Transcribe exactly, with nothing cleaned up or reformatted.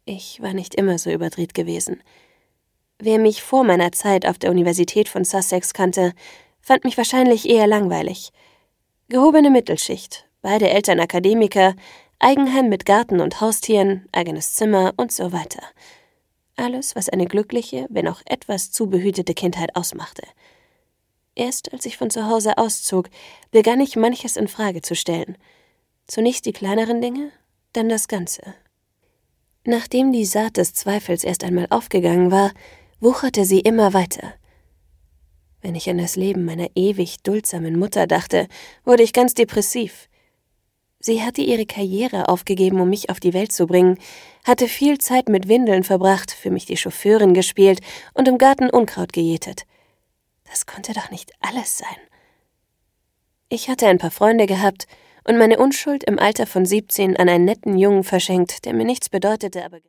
Ich war nicht immer so überdreht gewesen. Wer mich vor meiner Zeit auf der Universität von Sussex kannte, fand mich wahrscheinlich eher langweilig. Gehobene Mittelschicht, beide Eltern Akademiker, Eigenheim mit Garten und Haustieren, eigenes Zimmer und so weiter. Alles, was eine glückliche, wenn auch etwas zu behütete Kindheit ausmachte. Erst als ich von zu Hause auszog, begann ich manches in Frage zu stellen. Zunächst die kleineren Dinge, dann das Ganze. Nachdem die Saat des Zweifels erst einmal aufgegangen war, wucherte sie immer weiter. Wenn ich an das Leben meiner ewig duldsamen Mutter dachte, wurde ich ganz depressiv. Sie hatte ihre Karriere aufgegeben, um mich auf die Welt zu bringen, hatte viel Zeit mit Windeln verbracht, für mich die Chauffeurin gespielt und im Garten Unkraut gejätet. Das konnte doch nicht alles sein. Ich hatte ein paar Freunde gehabt und meine Unschuld im Alter von siebzehn an einen netten Jungen verschenkt, der mir nichts bedeutete, aber